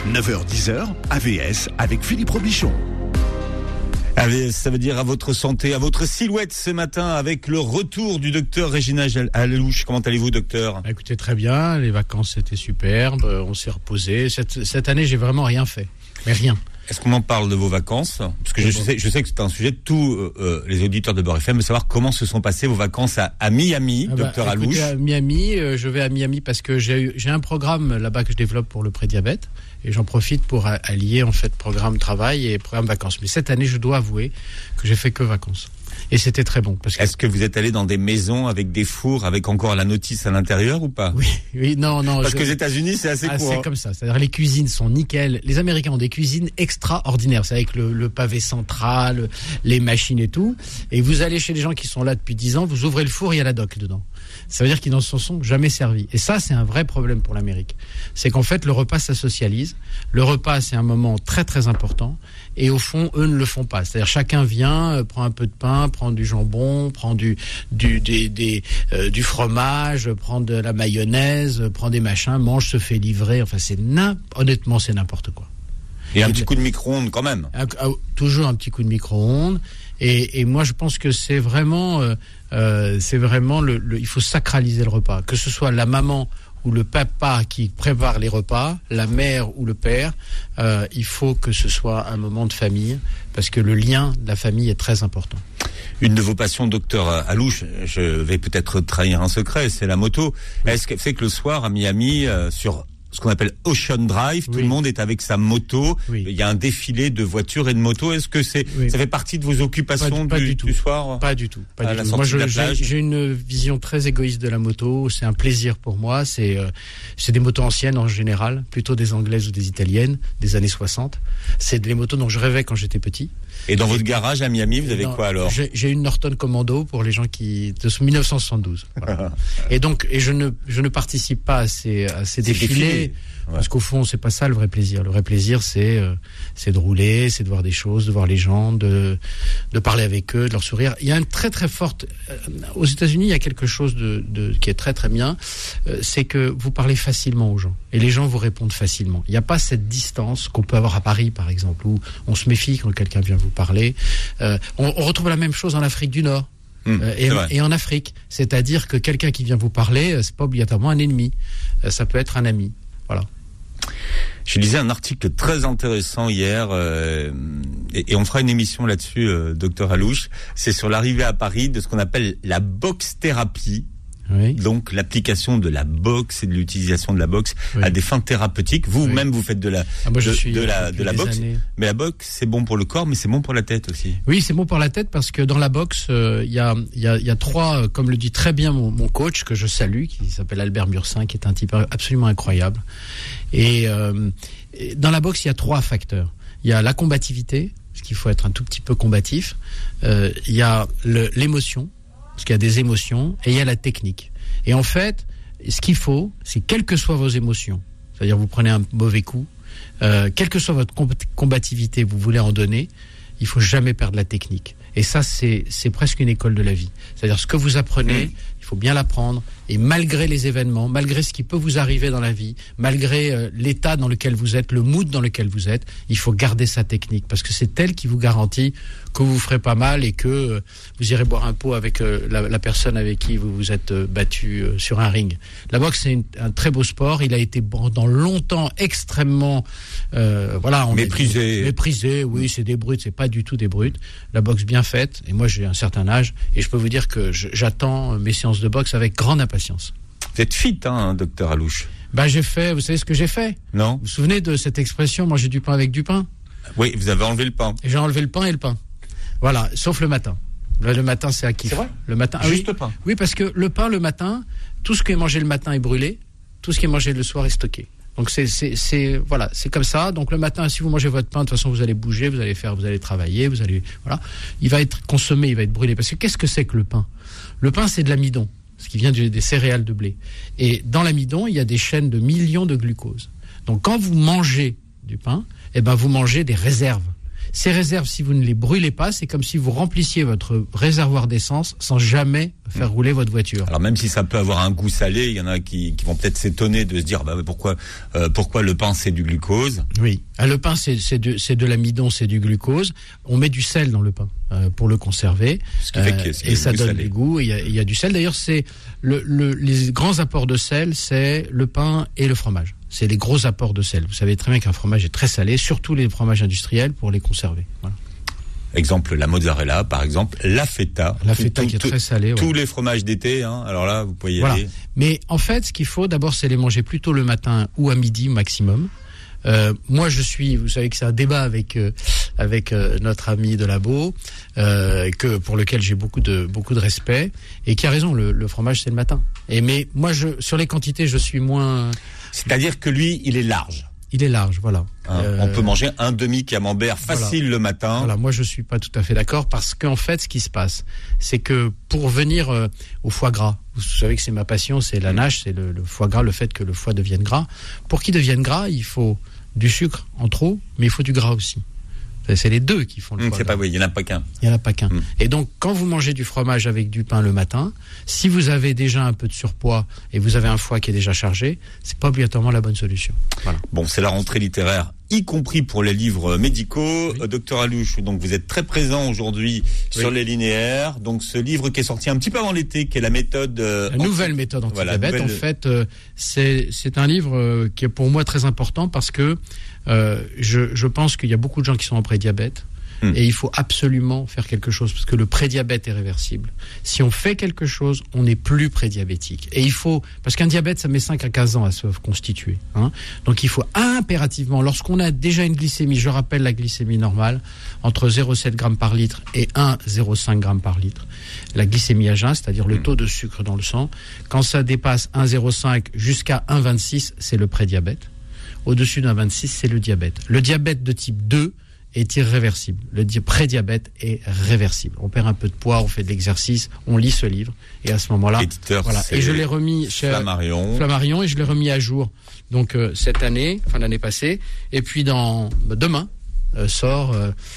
9h-10h, AVS avec Philippe Robichon. AVS, ça veut dire à votre santé, à votre silhouette ce matin avec le retour du docteur Régina Alouche. Comment allez-vous, docteur ? Écoutez, très bien. Les vacances étaient superbes. On s'est reposé. Cette année, j'ai vraiment rien fait. Mais rien. Est-ce qu'on en parle de vos vacances ? Parce que je sais que c'est un sujet de tous les auditeurs de Beurre FM, de savoir comment se sont passées vos vacances à Miami, docteur Alouche. À Miami, je vais à Miami parce que j'ai un programme là-bas que je développe pour le prédiabète. Et j'en profite pour allier en fait programme travail et programme vacances. Mais cette année, je dois avouer que j'ai fait que vacances. Et c'était très bon. Est-ce que vous êtes allé dans des maisons avec des fours, avec encore la notice à l'intérieur ou pas ? Oui, non. Parce que les États-Unis, c'est assez courant. C'est comme ça. C'est-à-dire les cuisines sont nickel. Les Américains ont des cuisines extraordinaires. C'est avec le pavé central, les machines et tout. Et vous allez chez les gens qui sont là depuis 10 ans, vous ouvrez le four, il y a la doc dedans. Ça veut dire qu'ils n'en se sont jamais servis. Et ça, c'est un vrai problème pour l'Amérique. C'est qu'en fait, le repas, ça socialise. Le repas, c'est un moment très, très important. Et au fond, eux ne le font pas. C'est-à-dire, chacun vient, prend un peu de pain, prend du jambon, prend du fromage, prend de la mayonnaise, prend des machins, mange, se fait livrer. Enfin, honnêtement, c'est n'importe quoi. Et un petit coup de micro-ondes quand même. Toujours un petit coup de micro-ondes. Et moi, je pense que c'est vraiment il faut sacraliser le repas. Que ce soit la maman ou le papa qui prépare les repas, la mère ou le père, il faut que ce soit un moment de famille, parce que le lien de la famille est très important. Une de vos passions, docteur Alouche, je vais peut-être trahir un secret, c'est la moto. Oui. Est-ce que c'est que le soir à Miami, sur ce qu'on appelle Ocean Drive, tout le monde est avec sa moto, il y a un défilé de voitures et de motos, est-ce que ça fait partie de vos occupations du soir ? Pas du tout. Moi, j'ai une vision très égoïste de la moto, c'est un plaisir pour moi, c'est des motos anciennes en général, plutôt des anglaises ou des italiennes, des années 60. C'est des motos dont je rêvais quand j'étais petit. Et dans votre garage à Miami, vous avez quoi alors ? J'ai une Norton Commando pour les gens de 1972. Voilà. et je ne participe pas à ces défilés. Parce qu'au fond, c'est pas ça le vrai plaisir. Le vrai plaisir, c'est de rouler, c'est de voir des choses, de voir les gens, de parler avec eux, de leur sourire. Il y a une très très forte. Aux États-Unis, il y a quelque chose qui est très très bien. C'est que vous parlez facilement aux gens et les gens vous répondent facilement. Il n'y a pas cette distance qu'on peut avoir à Paris, par exemple, où on se méfie quand quelqu'un vient vous parler. On retrouve la même chose en Afrique du Nord. Et en Afrique, c'est-à-dire que quelqu'un qui vient vous parler, c'est pas obligatoirement un ennemi. Ça peut être un ami. Voilà. Je lisais un article très intéressant hier, et on fera une émission là-dessus, docteur Alouche. C'est sur l'arrivée à Paris de ce qu'on appelle la boxe-thérapie. Oui. Donc l'application de la boxe et de l'utilisation de la boxe à des fins thérapeutiques. Vous-même, vous faites de la boxe. Mais la boxe, c'est bon pour le corps, mais c'est bon pour la tête aussi. Oui, c'est bon pour la tête parce que dans la boxe, il y a trois, comme le dit très bien mon coach que je salue, qui s'appelle Albert Mursin, qui est un type absolument incroyable. Et dans la boxe, il y a 3 facteurs. Il y a la combativité, parce qu'il faut être un tout petit peu combatif. Il y a l'émotion, parce qu'il y a des émotions, et il y a la technique. Et en fait, ce qu'il faut, c'est quelles que soient vos émotions, c'est-à-dire vous prenez un mauvais coup, quelle que soit votre combativité, vous voulez en donner, il faut jamais perdre la technique. Et ça, c'est presque une école de la vie. C'est-à-dire ce que vous apprenez, il faut bien l'apprendre, et malgré les événements, malgré ce qui peut vous arriver dans la vie, malgré l'état dans lequel vous êtes, le mood dans lequel vous êtes, il faut garder sa technique, parce que c'est elle qui vous garantit que vous ferez pas mal et que vous irez boire un pot avec la personne avec qui vous vous êtes battu sur un ring. La boxe, c'est un très beau sport. Il a été pendant longtemps extrêmement méprisé. Oui, c'est des brutes, c'est pas du tout des brutes. La boxe bien faite. Et moi, j'ai un certain âge et je peux vous dire que j'attends mes séances de boxe avec grande impatience. Vous êtes fit, docteur Alouche. Vous savez ce que j'ai fait ? Non. Vous vous souvenez de cette expression, manger du pain avec du pain ? Oui, vous avez enlevé le pain. Et j'ai enlevé le pain et le pain. Voilà, sauf le matin. Le matin, c'est à kiff. C'est vrai ? Le matin, juste pain. Oui, parce que le pain, le matin, tout ce qui est mangé le matin est brûlé, tout ce qui est mangé le soir est stocké. Donc c'est comme ça. Donc le matin, si vous mangez votre pain, de toute façon vous allez bouger, vous allez travailler, il va être consommé, il va être brûlé. Parce que qu'est-ce que c'est que le pain ? Le pain, c'est de l'amidon, ce qui vient des céréales de blé. Et dans l'amidon, il y a des chaînes de millions de glucose. Donc quand vous mangez du pain, vous mangez des réserves. Ces réserves, si vous ne les brûlez pas, c'est comme si vous remplissiez votre réservoir d'essence sans jamais faire rouler votre voiture. Alors même si ça peut avoir un goût salé, il y en a qui vont peut-être s'étonner de se dire pourquoi le pain c'est du glucose. Oui, le pain c'est de l'amidon, c'est du glucose. On met du sel dans le pain pour le conserver, ce qui fait et ça donne du goût. Il y a du sel. D'ailleurs, c'est les grands apports de sel, c'est le pain et le fromage. C'est les gros apports de sel. Vous savez très bien qu'un fromage est très salé, surtout les fromages industriels pour les conserver. Voilà. Exemple, la mozzarella, par exemple, la feta. La feta qui est très salée. Tous les fromages d'été, alors là, vous pouvez y aller. Mais en fait, ce qu'il faut d'abord, c'est les manger plutôt le matin ou à midi maximum. Moi, vous savez que c'est un débat avec notre ami de Labo, pour lequel j'ai beaucoup de respect, et qui a raison. Le fromage, c'est le matin. Mais moi, sur les quantités, je suis moins. C'est-à-dire que lui, il est large. Il est large, voilà. On peut manger un demi-camembert facile le matin. Voilà, moi je suis pas tout à fait d'accord parce qu'en fait, ce qui se passe, c'est que pour venir au foie gras, vous savez que c'est ma passion, c'est la nage, c'est le foie gras, le fait que le foie devienne gras. Pour qu'il devienne gras, il faut du sucre en trop, mais il faut du gras aussi. C'est les deux qui font le foie gras. Il n'y en a pas qu'un. Il n'y en a pas qu'un. Et donc, quand vous mangez du fromage avec du pain le matin, si vous avez déjà un peu de surpoids et vous avez un foie qui est déjà chargé, c'est pas obligatoirement la bonne solution. Voilà. Bon, c'est la rentrée littéraire, y compris pour les livres médicaux. Oui. Docteur Alouche, donc vous êtes très présent aujourd'hui sur les linéaires. Donc, ce livre qui est sorti un petit peu avant l'été, qui est la méthode... la nouvelle méthode anti-diabète. En fait, c'est un livre qui est pour moi très important parce que je pense qu'il y a beaucoup de gens qui sont en prédiabète et il faut absolument faire quelque chose parce que le prédiabète est réversible. Si on fait quelque chose, on n'est plus prédiabétique. Et il faut, parce qu'un diabète, ça met 5 à 15 ans à se constituer. Donc il faut impérativement, lorsqu'on a déjà une glycémie, je rappelle la glycémie normale, entre 0,7 g par litre et 1,05 g par litre. La glycémie à jeun, c'est-à-dire le taux de sucre dans le sang, quand ça dépasse 1,05 jusqu'à 1,26, c'est le prédiabète. Au-dessus d'un 26, c'est le diabète. Le diabète de type 2 est irréversible. Le prédiabète est réversible. On perd un peu de poids, on fait de l'exercice, on lit ce livre, et à ce moment-là, voilà. Et je l'ai remis chez Flammarion, et je l'ai remis à jour. Donc cette année, l'année passée, et puis demain sort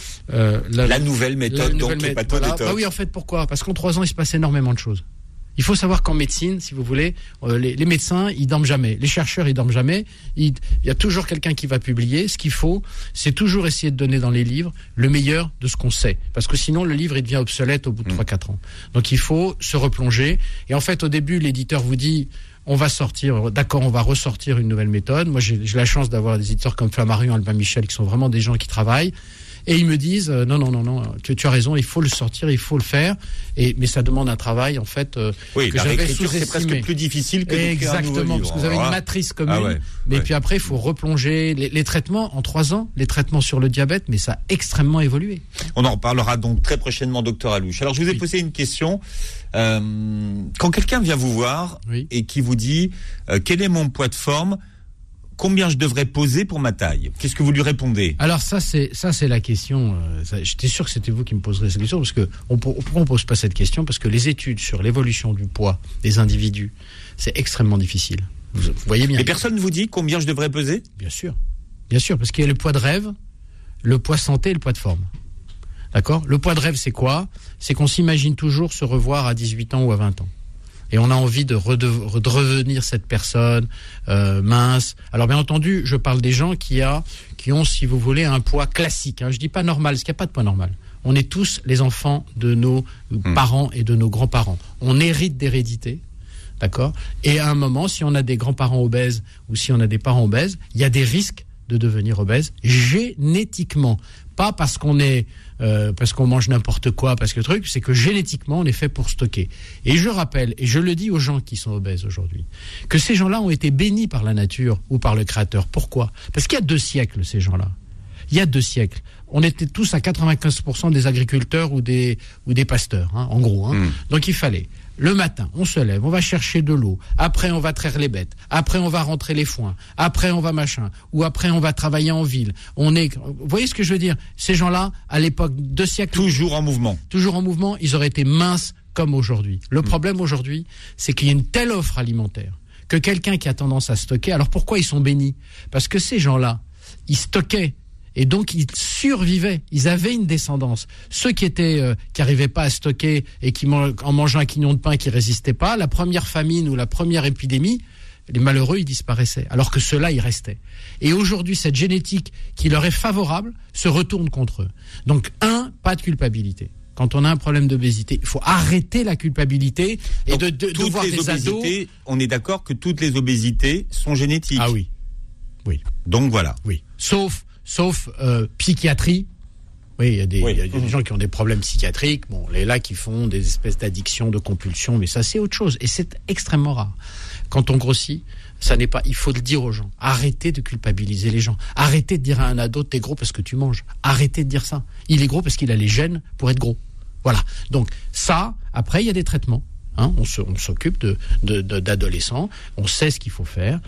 la nouvelle méthode, oui, en fait, pourquoi ? Parce qu'en 3 ans, il se passe énormément de choses. Il faut savoir qu'en médecine, si vous voulez, les médecins, ils dorment jamais. Les chercheurs, ils dorment jamais. Il y a toujours quelqu'un qui va publier. Ce qu'il faut, c'est toujours essayer de donner dans les livres le meilleur de ce qu'on sait. Parce que sinon, le livre, il devient obsolète au bout de 3-4 ans. Donc, il faut se replonger. Et en fait, au début, l'éditeur vous dit... On va ressortir une nouvelle méthode. Moi, j'ai la chance d'avoir des éditeurs comme Flammarion, Albin Michel, qui sont vraiment des gens qui travaillent. Et ils me disent, non, tu as raison, il faut le sortir, il faut le faire. Mais ça demande un travail, en fait, que j'avais sous-estimé. C'est presque plus difficile que d'écrire un nouveau livre. Exactement, parce que vous avez une matrice commune. Puis après, il faut replonger. Les traitements, en 3 ans, les traitements sur le diabète, mais ça a extrêmement évolué. On en reparlera donc très prochainement, docteur Alouche. Alors, je vous ai posé une question. Quand quelqu'un vient vous voir et qui vous dit quel est mon poids de forme, combien je devrais peser pour ma taille? Qu'est-ce que vous lui répondez? Alors ça c'est la question. J'étais sûr que c'était vous qui me poserez cette question parce que pourquoi on pose pas cette question? Parce que les études sur l'évolution du poids des individus, c'est extrêmement difficile. Vous voyez bien. Et personne ne vous dit combien je devrais peser? Bien sûr, parce qu'il y a le poids de rêve, le poids santé et le poids de forme. D'accord? Le poids de rêve, c'est quoi? C'est qu'on s'imagine toujours se revoir à 18 ans ou à 20 ans. Et on a envie de redevenir cette personne mince. Alors bien entendu, je parle des gens qui ont, si vous voulez, un poids classique. Je dis pas normal, parce qu'il n'y a pas de poids normal. On est tous les enfants de nos parents et de nos grands-parents. On hérite d'hérédité, d'accord? Et à un moment, si on a des grands-parents obèses ou si on a des parents obèses, il y a des risques de devenir obèse génétiquement. Pas parce qu'on mange n'importe quoi, parce que c'est que génétiquement, on est fait pour stocker. Et je rappelle, et je le dis aux gens qui sont obèses aujourd'hui, que ces gens-là ont été bénis par la nature ou par le Créateur. Pourquoi? Parce qu'il y a 2 siècles, ces gens-là. Il y a 2 siècles. On était tous à 95% des agriculteurs ou des pasteurs, en gros. Donc il fallait... Le matin, on se lève, on va chercher de l'eau. Après, on va traire les bêtes. Après, on va rentrer les foins. Après, on va machin. Ou après, on va travailler en ville. Vous voyez ce que je veux dire? Ces gens-là, à l'époque, 2 siècles... Toujours en mouvement. Ils auraient été minces comme aujourd'hui. Le problème aujourd'hui, c'est qu'il y a une telle offre alimentaire que quelqu'un qui a tendance à stocker... Alors pourquoi ils sont bénis? Parce que ces gens-là, ils stockaient. Et donc, ils survivaient. Ils avaient une descendance. Ceux qui arrivaient pas à stocker et en mangeant un quignon de pain qui résistaient pas, la première famine ou la première épidémie, les malheureux, ils disparaissaient. Alors que ceux-là, ils restaient. Et aujourd'hui, cette génétique qui leur est favorable se retourne contre eux. Donc, pas de culpabilité. Quand on a un problème d'obésité, il faut arrêter la culpabilité et donc, de voir des ados. On est d'accord que toutes les obésités sont génétiques. Ah oui. Oui. Donc voilà. Oui. Sauf psychiatrie. Oui, il y a des gens qui ont des problèmes psychiatriques, qui font des espèces d'addictions, de compulsions, mais ça c'est autre chose et c'est extrêmement rare. Quand on grossit, ça n'est pas, il faut le dire aux gens. Arrêtez de culpabiliser les gens. Arrêtez de dire à un ado t'es gros parce que tu manges. Arrêtez de dire ça. Il est gros parce qu'il a les gènes pour être gros. Voilà. Donc ça, après il y a des traitements. On s'occupe d'adolescents, on sait ce qu'il faut faire.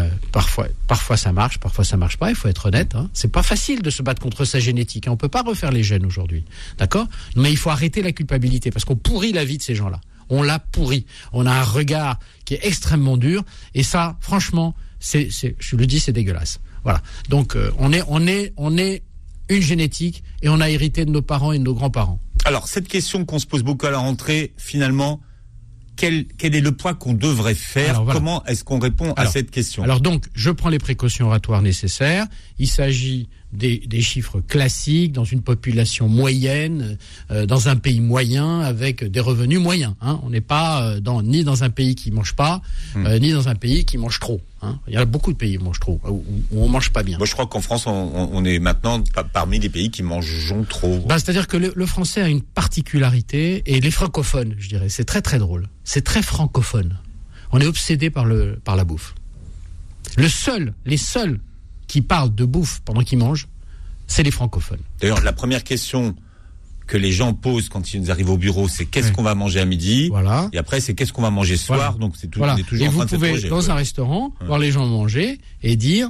Parfois ça marche, parfois ça marche pas. Il faut être honnête. C'est pas facile de se battre contre sa génétique. On peut pas refaire les gènes aujourd'hui, d'accord ? Mais il faut arrêter la culpabilité parce qu'on pourrit la vie de ces gens-là. On l'a pourri. On a un regard qui est extrêmement dur. Et ça, franchement, je le dis, c'est dégueulasse. Voilà. Donc on est une génétique et on a hérité de nos parents et de nos grands-parents. Alors cette question qu'on se pose beaucoup à la rentrée, finalement. Quel est le poids qu'on devrait faire ? Alors, voilà. Comment est-ce qu'on répond à cette question ? Alors donc, je prends les précautions oratoires nécessaires. Il s'agit des chiffres classiques dans une population moyenne, dans un pays moyen avec des revenus moyens. On n'est pas ni dans un pays qui mange pas, ni dans un pays qui mange trop. Il y a beaucoup de pays qui mangent trop, où on mange pas bien. Moi, je crois qu'en France, on est maintenant parmi les pays qui mangent trop. C'est-à-dire que le français a une particularité, et les francophones, je dirais, c'est très très drôle. C'est très francophone. On est obsédé par la bouffe. Les seuls qui parlent de bouffe pendant qu'ils mangent, c'est les francophones. D'ailleurs, la première question que les gens posent quand ils arrivent au bureau, c'est qu'est-ce qu'on va manger à midi ? Voilà. Et après, c'est qu'est-ce qu'on va manger ce soir ? Donc, c'est on est toujours et en train de s'interroger. Vous pouvez, dans un restaurant, voir les gens manger et dire...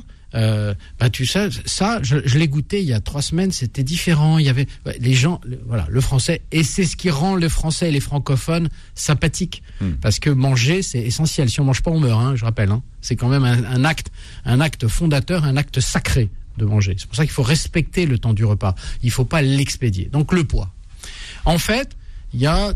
tu sais, ça, je l'ai goûté il y a 3 semaines, c'était différent. Il y avait les gens, le français, et c'est ce qui rend le français et les francophones sympathiques, parce que manger, c'est essentiel. Si on mange pas, on meurt. Je rappelle. C'est quand même un acte fondateur, un acte sacré de manger. C'est pour ça qu'il faut respecter le temps du repas. Il faut pas l'expédier. Donc le poids. En fait, il y a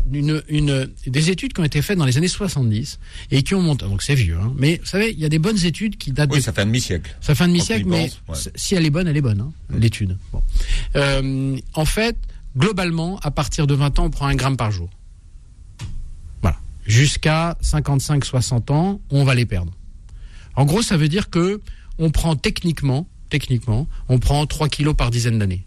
des études qui ont été faites dans les années 70 et qui ont monté. Donc c'est vieux, mais vous savez, il y a des bonnes études qui datent. Oui, ça fait un demi-siècle. Ça fait un demi-siècle, mais si elle est bonne, l'étude. Bon. En fait, globalement, à partir de 20 ans, on prend 1 gramme par jour. Voilà. Jusqu'à 55-60 ans, on va les perdre. En gros, ça veut dire que on prend techniquement, on prend 3 kilos par dizaine d'années.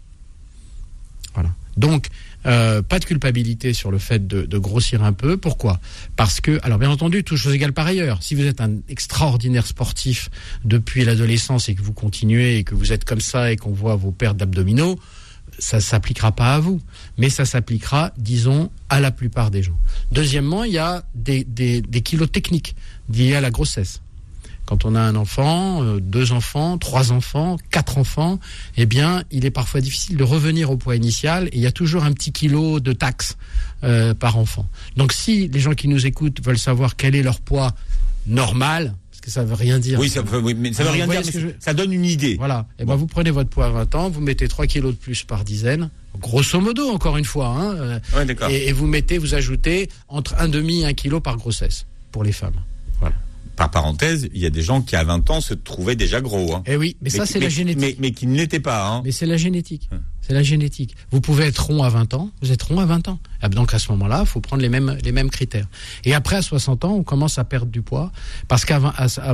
Voilà. Donc, pas de culpabilité sur le fait de grossir un peu. Pourquoi ? Parce que, alors bien entendu, toutes choses égales par ailleurs. Si vous êtes un extraordinaire sportif depuis l'adolescence et que vous continuez et que vous êtes comme ça et qu'on voit vos pertes d'abdominaux, ça s'appliquera pas à vous. Mais ça s'appliquera, disons, à la plupart des gens. Deuxièmement, il y a des kilos techniques liés à la grossesse. Quand on a un enfant, 2 enfants, 3 enfants, 4 enfants, eh bien, il est parfois difficile de revenir au poids initial et il y a toujours un petit kilo de taxe par enfant. Donc, si les gens qui nous écoutent veulent savoir quel est leur poids normal, parce que ça veut rien dire. Oui, mais ça veut rien dire, mais ça donne une idée. Voilà. Et vous prenez votre poids à 20 ans, vous mettez 3 kilos de plus par dizaine, grosso modo, encore une fois, ouais, d'accord. Et vous ajoutez entre 1,5 et 1 kilo par grossesse pour les femmes. Voilà. Par parenthèse, il y a des gens qui à 20 ans se trouvaient déjà gros. Eh oui, mais ça c'est la génétique. Mais qui ne l'étaient pas. Mais c'est la génétique. C'est la génétique. Vous pouvez être rond à 20 ans, vous êtes rond à 20 ans. Donc à ce moment-là, il faut prendre les mêmes critères. Et après à 60 ans, on commence à perdre du poids parce qu'à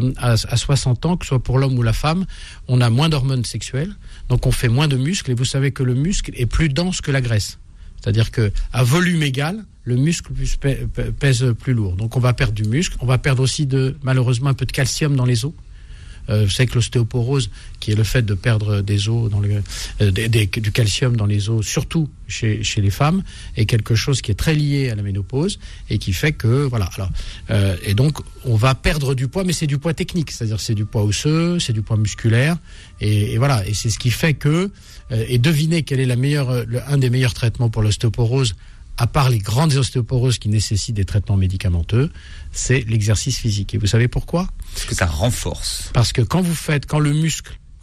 60 ans, que ce soit pour l'homme ou la femme, on a moins d'hormones sexuelles, donc on fait moins de muscles et vous savez que le muscle est plus dense que la graisse. C'est-à-dire que à volume égal, le muscle pèse plus lourd. Donc on va perdre du muscle, on va perdre aussi malheureusement un peu de calcium dans les os. Vous savez que l'ostéoporose, qui est le fait de perdre des os du calcium dans les os, surtout chez les femmes, est quelque chose qui est très lié à la ménopause et qui fait que et donc on va perdre du poids, mais c'est du poids technique, c'est-à-dire c'est du poids osseux, c'est du poids musculaire et voilà, et c'est ce qui fait que et devinez quel est un des meilleurs traitements pour l'ostéoporose. À part les grandes ostéoporoses qui nécessitent des traitements médicamenteux, c'est l'exercice physique. Et vous savez pourquoi ? Parce que ça renforce. Parce que quand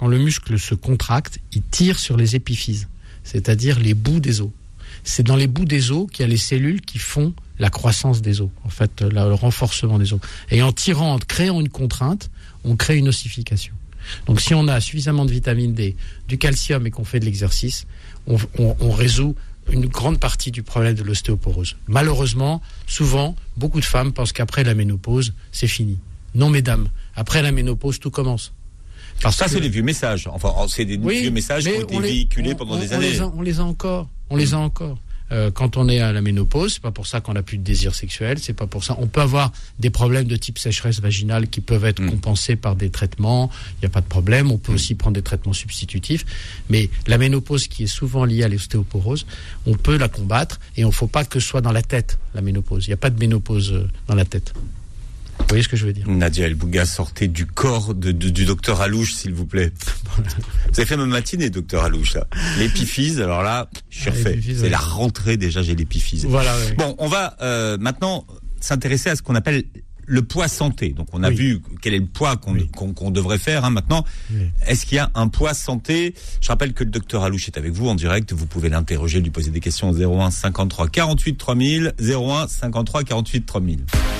quand le muscle se contracte, il tire sur les épiphyses, c'est-à-dire les bouts des os. C'est dans les bouts des os qu'il y a les cellules qui font la croissance des os, en fait, le renforcement des os. Et en créant une contrainte, on crée une ossification. Donc si on a suffisamment de vitamine D, du calcium et qu'on fait de l'exercice, on résout une grande partie du problème de l'ostéoporose. Malheureusement, souvent, beaucoup de femmes pensent qu'après la ménopause, c'est fini. Non, mesdames, après la ménopause, tout commence. Ça, c'est des vieux messages. Enfin, c'est des vieux messages qui ont été véhiculés pendant des années. On les a encore. Quand on est à la ménopause, c'est pas pour ça qu'on n'a plus de désir sexuel, c'est pas pour ça. On peut avoir des problèmes de type sécheresse vaginale qui peuvent être compensés par des traitements. Il n'y a pas de problème. On peut aussi prendre des traitements substitutifs. Mais la ménopause, qui est souvent liée à l'ostéoporose, on peut la combattre et il ne faut pas que ce soit dans la tête, la ménopause. Il n'y a pas de ménopause dans la tête. Vous voyez ce que je veux dire? Nadia El Bouga, sortez du corps du docteur Alouche, s'il vous plaît. Vous avez fait ma matinée, docteur Alouche, là. L'épiphyse, alors là, je suis refait. C'est la rentrée, déjà, j'ai l'épiphyse. Voilà, oui. Bon, on va maintenant s'intéresser à ce qu'on appelle le poids santé. Donc, on a vu quel est le poids qu'on devrait faire. Maintenant, est-ce qu'il y a un poids santé? Je rappelle que le docteur Alouche est avec vous en direct. Vous pouvez l'interroger, lui poser des questions au 01 53 48 3000, 01 53 48 3000.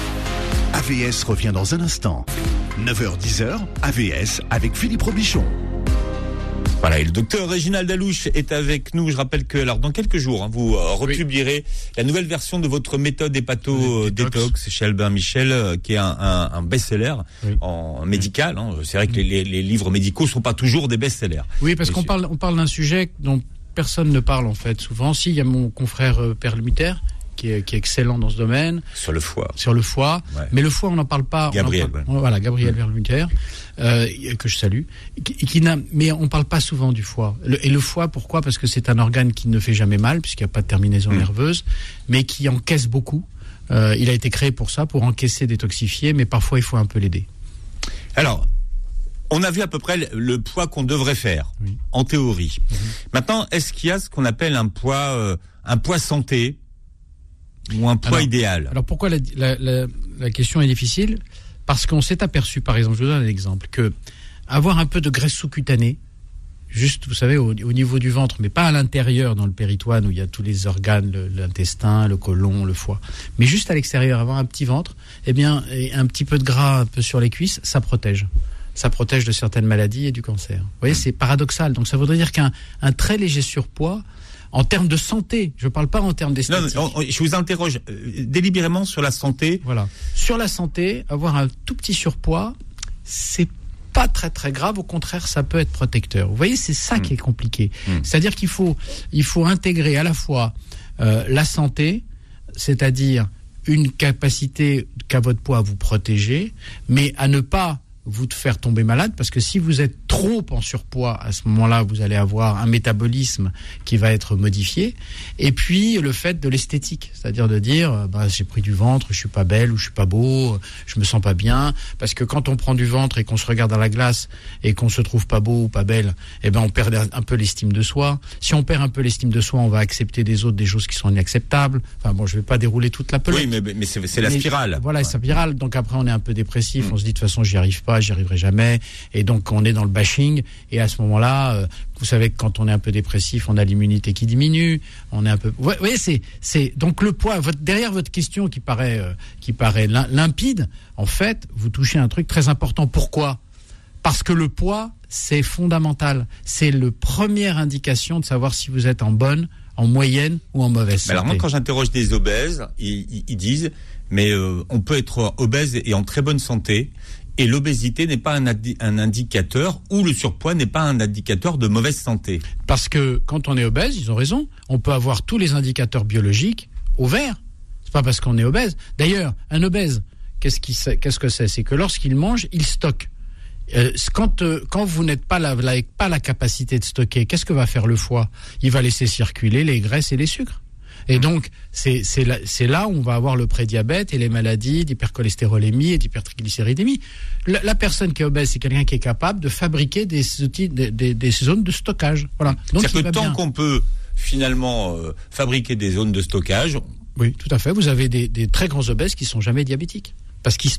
AVS revient dans un instant. 9h-10h, AVS avec Philippe Robichon. Voilà, et le docteur Réginald Alouche est avec nous. Je rappelle que, alors, dans quelques jours, vous republierez la nouvelle version de votre méthode hépato-détox chez Albert Michel, qui est un best-seller en médical. C'est vrai que les livres médicaux sont pas toujours des best-sellers. Oui, parce qu'on parle d'un sujet dont personne ne parle, en fait, souvent. Si, il y a mon confrère Perlmutter, qui est excellent dans ce domaine. Sur le foie. Ouais. Mais le foie, on n'en parle pas. Gabriel. Voilà, Gabriel Perlmutter, que je salue. Mais on parle pas souvent du foie. Et le foie, pourquoi? Parce que c'est un organe qui ne fait jamais mal, puisqu'il n'y a pas de terminaison nerveuse, mais qui encaisse beaucoup. Il a été créé pour ça, pour encaisser, détoxifier, mais parfois il faut un peu l'aider. Alors, on a vu à peu près le poids qu'on devrait faire, en théorie. Maintenant, est-ce qu'il y a ce qu'on appelle un poids santé? Ou un poids idéal? Alors pourquoi la question est difficile? Parce qu'on s'est aperçu, par exemple, je vous donne un exemple, que avoir un peu de graisse sous-cutanée, juste, vous savez, au niveau du ventre, mais pas à l'intérieur, dans le péritoine, où il y a tous les organes, l'intestin, le côlon, le foie, mais juste à l'extérieur, avoir un petit ventre, et un petit peu de gras un peu sur les cuisses, ça protège. Ça protège de certaines maladies et du cancer. Vous voyez, c'est paradoxal. Donc ça voudrait dire qu'un très léger surpoids, en termes de santé, je ne parle pas en termes d'esthétique. Non, je vous interroge délibérément sur la santé. Voilà. Sur la santé, avoir un tout petit surpoids, c'est pas très très grave. Au contraire, ça peut être protecteur. Vous voyez, c'est ça qui est compliqué. C'est-à-dire qu'il faut intégrer à la fois la santé, c'est-à-dire une capacité qu'a votre poids à vous protéger, mais à ne pas vous faire tomber malade, parce que si vous êtes trop en surpoids, à ce moment-là, vous allez avoir un métabolisme qui va être modifié. Et puis, le fait de l'esthétique, c'est-à-dire de dire, j'ai pris du ventre, je suis pas belle ou je suis pas beau, je me sens pas bien. Parce que quand on prend du ventre et qu'on se regarde dans la glace et qu'on se trouve pas beau ou pas belle, on perd un peu l'estime de soi. Si on perd un peu l'estime de soi, on va accepter des autres des choses qui sont inacceptables. Enfin bon, je vais pas dérouler toute la pelote. Oui, mais c'est la spirale. Voilà, c'est la spirale. Donc après, on est un peu dépressif. On se dit, de toute façon, j'y arrive pas, j'y arriverai jamais. Et donc, on est dans le bashing. Et à ce moment-là, vous savez que quand on est un peu dépressif, on a l'immunité qui diminue. On est un peu. Vous voyez, c'est donc le poids. Derrière votre question qui paraît limpide, en fait, vous touchez un truc très important. Pourquoi? Parce que le poids, c'est fondamental. C'est la première indication de savoir si vous êtes en bonne, en moyenne ou en mauvaise santé. Alors moi, quand j'interroge des obèses, ils disent, mais on peut être obèse et en très bonne santé. Et l'obésité n'est pas un indicateur, ou le surpoids n'est pas un indicateur de mauvaise santé. Parce que quand on est obèse, ils ont raison, on peut avoir tous les indicateurs biologiques au vert. C'est pas parce qu'on est obèse. D'ailleurs, un obèse, qu'est-ce que c'est? C'est que lorsqu'il mange, il stocke. Quand vous n'êtes pas la capacité de stocker, qu'est-ce que va faire le foie? Il va laisser circuler les graisses et les sucres. Et donc, c'est là où on va avoir le prédiabète et les maladies d'hypercholestérolémie et d'hypertriglycéridémie. La personne qui est obèse, c'est quelqu'un qui est capable de fabriquer des zones de stockage. Voilà. Donc, c'est-à-dire que tant qu'on peut finalement fabriquer des zones de stockage... Oui, tout à fait. Vous avez des très grands obèses qui sont jamais diabétiques, parce qu'ils stockent.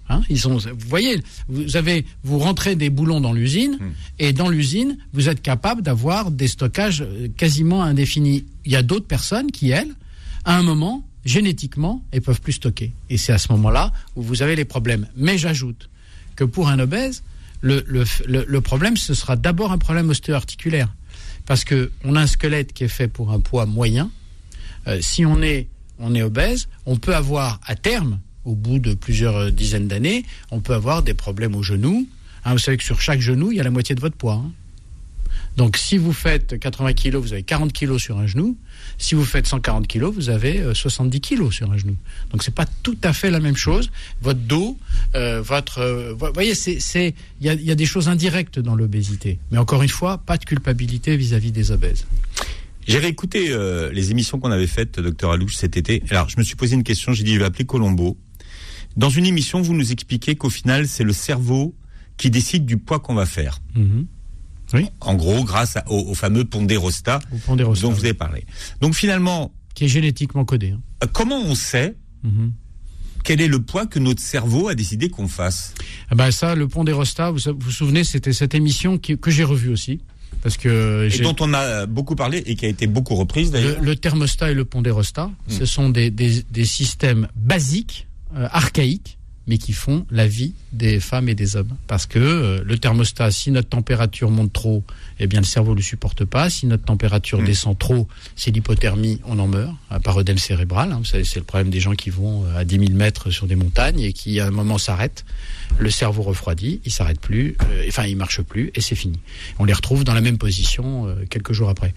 Vous voyez, vous rentrez des boulons dans l'usine, et dans l'usine, vous êtes capable d'avoir des stockages quasiment indéfinis. Il y a d'autres personnes qui, elles, à un moment, génétiquement, elles peuvent plus stocker. Et c'est à ce moment-là où vous avez les problèmes. Mais j'ajoute que pour un obèse, le problème, ce sera d'abord un problème ostéo-articulaire. Parce qu'on a un squelette qui est fait pour un poids moyen. Si on est obèse, on peut avoir à terme, au bout de plusieurs dizaines d'années, on peut avoir des problèmes au genou. Vous savez que sur chaque genou, il y a la moitié de votre poids. Donc si vous faites 80 kg, vous avez 40 kg sur un genou. Si vous faites 140 kg, vous avez 70 kg sur un genou. Donc c'est pas tout à fait la même chose. Votre dos, vous voyez, il y a des choses indirectes dans l'obésité. Mais encore une fois, pas de culpabilité vis-à-vis des obèses. J'ai réécouté les émissions qu'on avait faites, docteur Alouche, cet été. Alors je me suis posé une question, j'ai dit je vais appeler Colombo. Dans une émission, vous nous expliquez qu'au final, c'est le cerveau qui décide du poids qu'on va faire. Oui. En gros, grâce au fameux pondérostat dont vous avez parlé. Donc finalement... Qui est génétiquement codé. Comment on sait quel est le poids que notre cerveau a décidé qu'on fasse ? Ça, le pondérostat, vous vous souvenez, c'était cette émission que j'ai revue aussi. Parce que dont on a beaucoup parlé et qui a été beaucoup reprise d'ailleurs. Le thermostat et le pondérostat, ce sont des systèmes basiques, archaïques, mais qui font la vie des femmes et des hommes. Parce que le thermostat, si notre température monte trop, eh bien le cerveau ne le supporte pas. Si notre température descend trop, c'est l'hypothermie, on en meurt, par œdème cérébral. Vous savez, c'est le problème des gens qui vont à 10 000 mètres sur des montagnes et qui, à un moment, s'arrêtent. Le cerveau refroidit, il s'arrête plus, il marche plus, et c'est fini. On les retrouve dans la même position quelques jours après.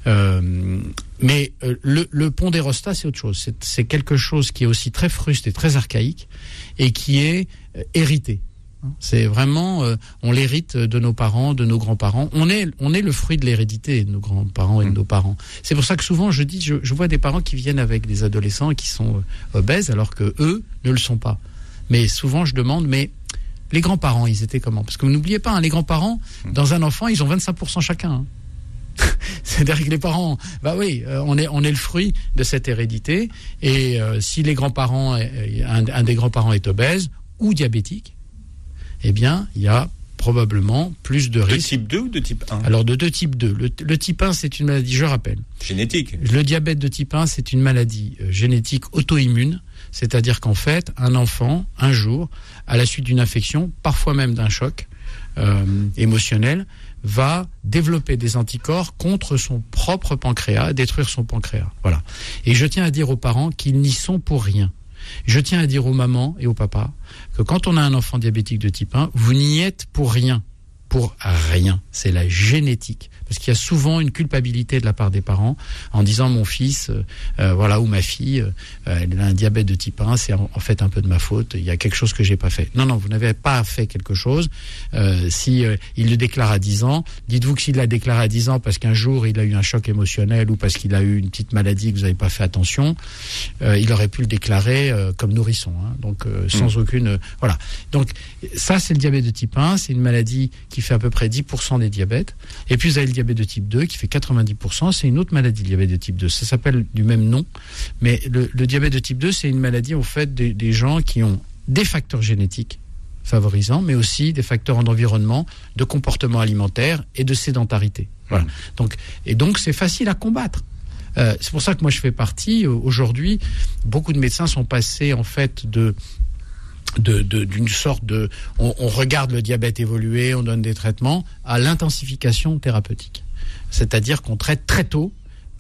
Mais le pondérostat, c'est autre chose. C'est quelque chose qui est aussi très fruste et très archaïque, et qui est hérité. C'est vraiment, on l'hérite de nos parents, de nos grands-parents. On est le fruit de l'hérédité de nos grands-parents et de nos parents. C'est pour ça que souvent je vois des parents qui viennent avec des adolescents qui sont obèses alors que eux ne le sont pas. Mais souvent je demande, mais les grands-parents, ils étaient comment ? Parce que vous n'oubliez pas, les grands-parents, dans un enfant, ils ont 25% chacun. C'est-à-dire que les parents, on est le fruit de cette hérédité. Et si les grands-parents, un des grands-parents est obèse ou diabétique, eh bien, il y a probablement plus de risques. De type 2 ou de type 1 ? Alors, de type 2. Le type 1, c'est une maladie, je rappelle. Génétique. Le diabète de type 1, c'est une maladie génétique auto-immune. C'est-à-dire qu'en fait, un enfant, un jour, à la suite d'une infection, parfois même d'un choc émotionnel, va développer des anticorps contre son propre pancréas, détruire son pancréas. Voilà. Et je tiens à dire aux parents qu'ils n'y sont pour rien. Je tiens à dire aux mamans et aux papas que quand on a un enfant diabétique de type 1, vous n'y êtes pour rien. Pour rien. C'est la génétique. Parce qu'il y a souvent une culpabilité de la part des parents en disant mon fils, ou ma fille, elle a un diabète de type 1, c'est en fait un peu de ma faute, il y a quelque chose que j'ai pas fait. Non, vous n'avez pas fait quelque chose. Si il le déclare à 10 ans, dites-vous que s'il l'a déclaré à 10 ans parce qu'un jour il a eu un choc émotionnel ou parce qu'il a eu une petite maladie que vous n'avez pas fait attention, il aurait pu le déclarer comme nourrisson. Donc sans aucune... voilà. Donc ça c'est le diabète de type 1, c'est une maladie qui fait à peu près 10% des diabètes. Et puis vous avez le diabète de type 2 qui fait 90%, c'est une autre maladie, le diabète de type 2. Ça s'appelle du même nom, mais le diabète de type 2, c'est une maladie au fait des gens qui ont des facteurs génétiques favorisants, mais aussi des facteurs d'environnement, de comportement alimentaire et de sédentarité. Voilà. Donc c'est facile à combattre. C'est pour ça que moi je fais partie, aujourd'hui, beaucoup de médecins sont passés en fait d'une sorte de... On regarde le diabète évoluer, on donne des traitements, à l'intensification thérapeutique. C'est-à-dire qu'on traite très tôt. Pourquoi ?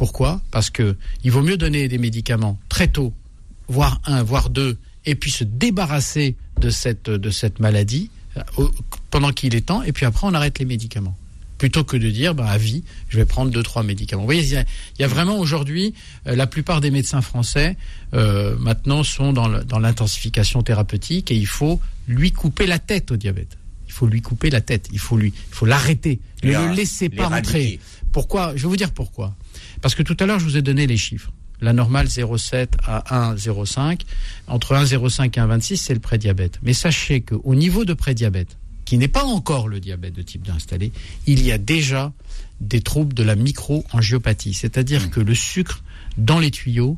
Parce que il vaut mieux donner des médicaments très tôt, voire 1, voire 2, et puis se débarrasser de cette maladie pendant qu'il est temps, et puis après on arrête les médicaments. Plutôt que de dire, à vie, je vais prendre 2-3 médicaments. Vous voyez, il y a vraiment aujourd'hui, la plupart des médecins français, maintenant, sont dans l'intensification thérapeutique et il faut lui couper la tête au diabète. Il faut lui couper la tête. Il faut l'arrêter. Ne le laissez pas rentrer. Pourquoi ? Je vais vous dire pourquoi. Parce que tout à l'heure, je vous ai donné les chiffres. La normale 0,7 à 1,05. Entre 1,05 et 1,26, c'est le prédiabète. Mais sachez qu'au niveau de prédiabète, qui n'est pas encore le diabète de type 2 installé, il y a déjà des troubles de la microangiopathie. C'est-à-dire que le sucre dans les tuyaux,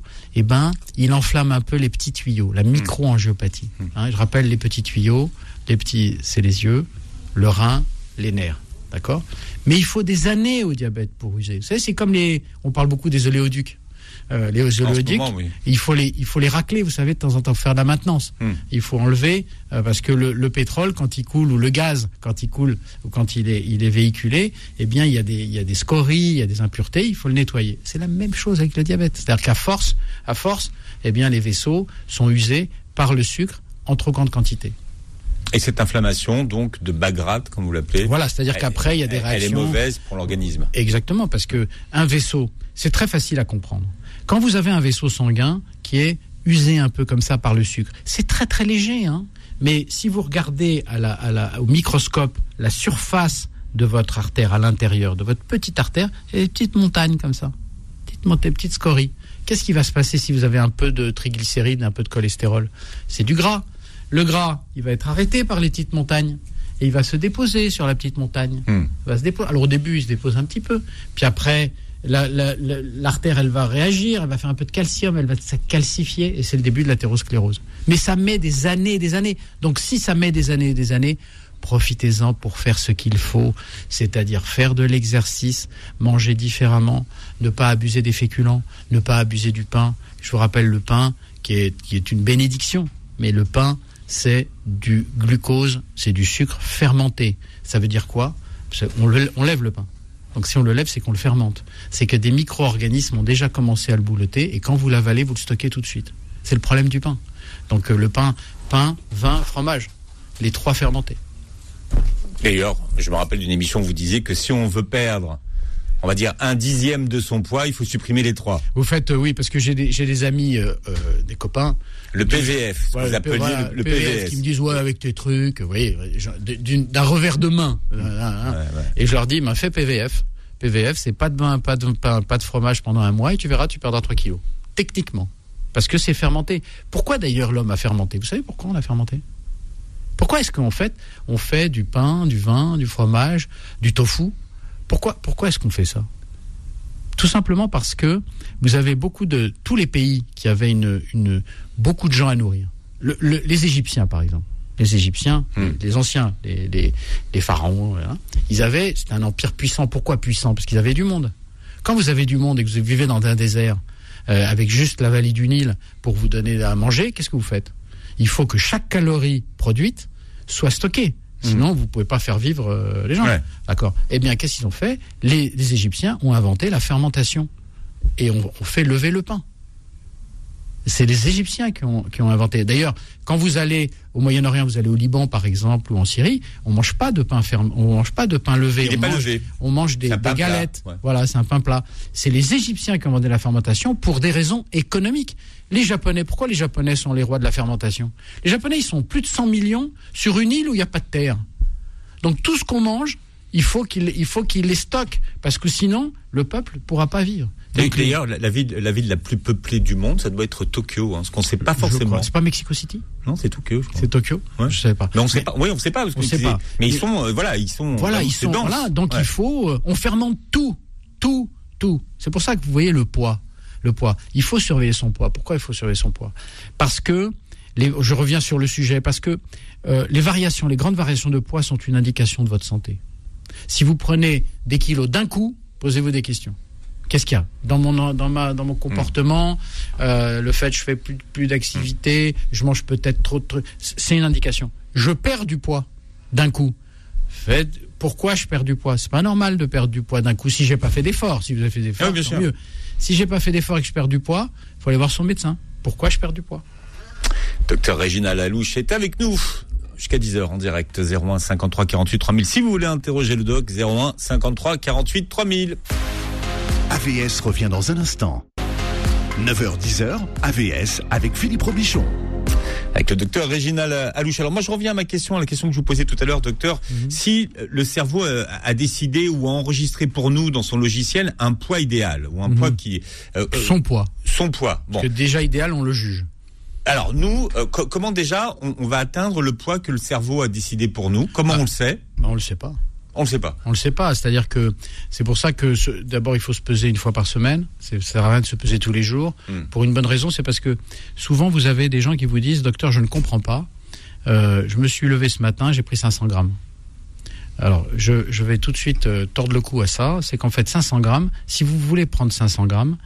il enflamme un peu les petits tuyaux, la micro-angiopathie. Je rappelle les petits tuyaux, c'est les yeux, le rein, les nerfs. D'accord ? Mais il faut des années au diabète pour user. Vous savez, c'est comme on parle beaucoup des oléoducs. Les oléoducs, oui. il faut les racler, vous savez, de temps en temps, faire de la maintenance. Il faut enlever, parce que le pétrole, quand il coule, ou le gaz, quand il coule, ou quand il est véhiculé, eh bien, il y a des scories, il y a des impuretés, il faut le nettoyer. C'est la même chose avec le diabète. C'est-à-dire qu'à force, eh bien, les vaisseaux sont usés par le sucre en trop grande quantité. Et cette inflammation, donc, de bas grade, comme vous l'appelez. Voilà, c'est-à-dire qu'après, il y a des réactions. Elle est mauvaise pour l'organisme. Exactement, parce que un vaisseau, c'est très facile à comprendre. Quand vous avez un vaisseau sanguin qui est usé un peu comme ça par le sucre, c'est très très léger, hein. Mais si vous regardez au microscope la surface de votre artère à l'intérieur, de votre petite artère, il y a des petites montagnes comme ça, des petites scories. Qu'est-ce qui va se passer si vous avez un peu de triglycérides, un peu de cholestérol ? C'est du gras. Le gras, il va être arrêté par les petites montagnes et il va se déposer sur la petite montagne. Alors au début, il se dépose un petit peu, puis après, l'artère, elle va réagir, elle va faire un peu de calcium, elle va se calcifier et c'est le début de l'athérosclérose. Mais ça met des années et des années. Donc si ça met des années et des années, profitez-en pour faire ce qu'il faut, c'est-à-dire faire de l'exercice, manger différemment, ne pas abuser des féculents, ne pas abuser du pain. Je vous rappelle le pain qui est une bénédiction, mais le pain, c'est du glucose, c'est du sucre fermenté. Ça veut dire quoi ? On lève le pain. Donc si on le lève, c'est qu'on le fermente. C'est que des micro-organismes ont déjà commencé à le boulotter et quand vous l'avalez, vous le stockez tout de suite. C'est le problème du pain. Donc le pain, vin, fromage, les trois fermentés. D'ailleurs, je me rappelle d'une émission où vous disiez que si on veut perdre, on va dire 1/10 de son poids, il faut supprimer les trois. Vous faites, oui, parce que j'ai des amis, des copains. Le PVF, ouais, vous appeliez le PVF. Qui me disent, ouais, avec tes trucs, oui, d'un revers de main. Ouais. Et je leur dis, fais PVF. PVF, c'est pas de pain, pas de fromage pendant un mois et tu verras, tu perdras 3 kilos. Techniquement. Parce que c'est fermenté. Pourquoi d'ailleurs l'homme a fermenté ? Vous savez pourquoi on a fermenté ? Pourquoi est-ce qu'on fait du pain, du vin, du fromage, du tofu ? Pourquoi est-ce qu'on fait ça ? Tout simplement parce que vous avez tous les pays qui avaient beaucoup de gens à nourrir. Les Égyptiens, par exemple. Les Égyptiens, les anciens, les pharaons, c'était un empire puissant. Pourquoi puissant ? Parce qu'ils avaient du monde. Quand vous avez du monde et que vous vivez dans un désert, avec juste la vallée du Nil pour vous donner à manger, qu'est-ce que vous faites ? Il faut que chaque calorie produite soit stockée. Sinon, vous ne pouvez pas faire vivre les gens. Ouais. D'accord. Eh bien, qu'est-ce qu'ils ont fait ? Les Égyptiens ont inventé la fermentation. Et on fait lever le pain. C'est les Égyptiens qui ont inventé. D'ailleurs, quand vous allez au Moyen-Orient, vous allez au Liban, par exemple, ou en Syrie, on mange pas de pain on mange pas de pain levé. On mange des galettes. Ouais. Voilà, c'est un pain plat. C'est les Égyptiens qui ont inventé la fermentation pour des raisons économiques. Les Japonais, pourquoi les Japonais sont les rois de la fermentation ? Les Japonais, ils sont plus de 100 millions sur une île où il n'y a pas de terre. Donc tout ce qu'on mange, il faut qu'ils les stockent, parce que sinon, le peuple ne pourra pas vivre. Donc, d'ailleurs, la ville la plus peuplée du monde, ça doit être Tokyo, ce qu'on ne sait pas forcément. C'est pas Mexico City ? Non, c'est Tokyo, je crois. C'est Tokyo ? Ouais. Je ne savais pas. Mais on ne sait pas. Oui, on ne sait pas. Parce que mais ils sont denses. Là, donc il faut... on fermente tout. C'est pour ça que vous voyez le poids. Il faut surveiller son poids. Pourquoi il faut surveiller son poids ? Parce que, je reviens sur le sujet, parce que les grandes variations de poids sont une indication de votre santé. Si vous prenez des kilos d'un coup, posez-vous des questions. Qu'est-ce qu'il y a dans mon comportement, le fait que je fais plus d'activité, je mange peut-être trop de trucs, c'est une indication. Je perds du poids d'un coup. Pourquoi je perds du poids ? C'est pas normal de perdre du poids d'un coup si j'ai pas fait d'effort. Si vous avez fait des efforts, c'est mieux. Si j'ai pas fait d'effort et que je perds du poids, il faut aller voir son médecin. Pourquoi je perds du poids ? Docteur Réginald Alouche est avec nous jusqu'à 10h en direct. 01 53 48 3000. Si vous voulez interroger le doc, 01 53 48 3000. AVS revient dans un instant. 9h-10h, AVS avec Philippe Robichon. Avec le docteur Réginald Alouche. Alors moi je reviens à la question que je vous posais tout à l'heure, docteur. Si le cerveau a décidé ou a enregistré pour nous dans son logiciel un poids idéal ou un poids qui... son poid. Bon. Parce que déjà idéal, on le juge. Alors nous, comment déjà on va atteindre le poids que le cerveau a décidé pour nous ? Comment on le sait ? On le sait pas. On le sait pas. On le sait pas. C'est-à-dire que c'est pour ça que d'abord il faut se peser une fois par semaine. Ça sert à rien de se peser tous les jours. Pour une bonne raison, c'est parce que souvent vous avez des gens qui vous disent, docteur, je ne comprends pas. Je me suis levé ce matin, j'ai pris 500 grammes. Alors, je vais tout de suite tordre le cou à ça. C'est qu'en fait, 500 grammes, si vous voulez prendre 500 grammes,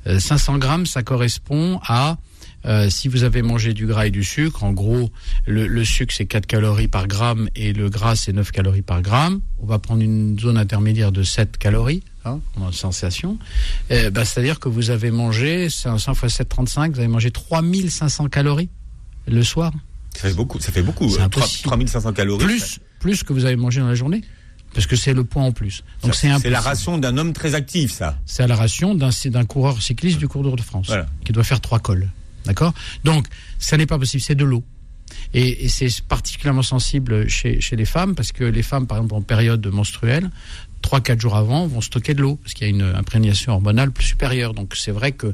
ça correspond à, si vous avez mangé du gras et du sucre, en gros, le sucre, c'est 4 calories par gramme et le gras, c'est 9 calories par gramme. On va prendre une zone intermédiaire de 7 calories, on a une sensation. C'est-à-dire que vous avez mangé, 5 x 7, 35, vous avez mangé 3500 calories le soir. Ça fait beaucoup. C'est impossible. 3500 calories. Plus que vous avez mangé dans la journée. Parce que c'est le poids en plus. Donc c'est la ration d'un homme très actif, ça. C'est la ration d'un coureur cycliste du Tour de France. Voilà. Qui doit faire 3 cols. D'accord ? Donc, ça n'est pas possible. C'est de l'eau. Et c'est particulièrement sensible chez les femmes, parce que les femmes, par exemple, en période menstruelle, 3-4 jours avant, vont stocker de l'eau, parce qu'il y a une imprégnation hormonale plus supérieure. Donc c'est vrai que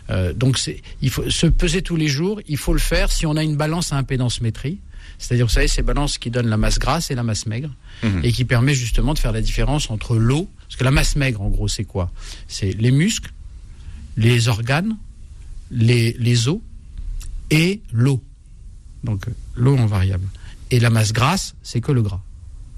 il faut se peser tous les jours. Il faut le faire si on a une balance à impédance-métrie. C'est-à-dire, vous savez, ces balances qui donnent la masse grasse et la masse maigre, et qui permet justement de faire la différence entre l'eau, parce que la masse maigre, en gros, c'est quoi ? C'est les muscles, les organes, les os et l'eau. Donc l'eau en variable. Et la masse grasse, c'est que le gras. D'accord ?